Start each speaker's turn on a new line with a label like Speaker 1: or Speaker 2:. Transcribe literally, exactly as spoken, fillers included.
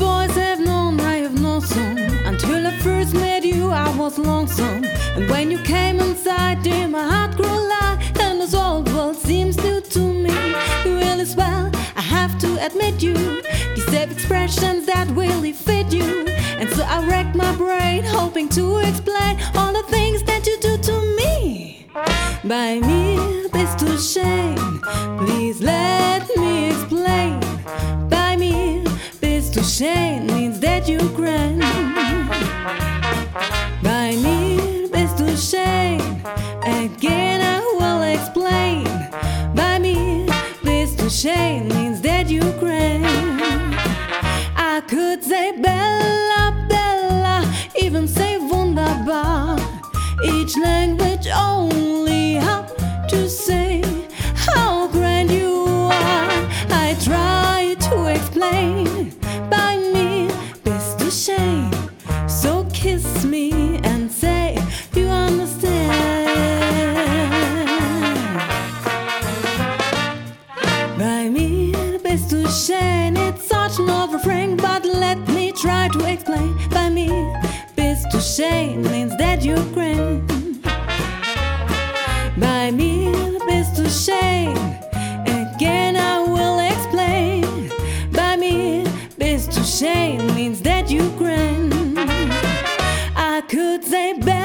Speaker 1: boys have known, I have known some. Until I first met you, I was lonesome. And when you came inside, dear, my heart grew light. And this old world seems new to me. You really swell, I have to admit you. These have expressions that really fit you. And so I racked my brain, hoping to explain all the things that you do to me. By me, this to shame. Please let me explain. By me, this to shame means that you grind. By me, this to shame. Again, I will explain. By me, this to shame means that you grind. I could say Bella, Bella, even say wunderbar. Each language only have to say how grand you are. I try to explain. By me, this to shame. So kiss me and say you understand. By me, the best to shame. It's such an overframe, but let me try to explain. By me, best to shame means that you grin. By me, the best to shame. Again, I will explain. By me, best to shame means that you grin. I could say better.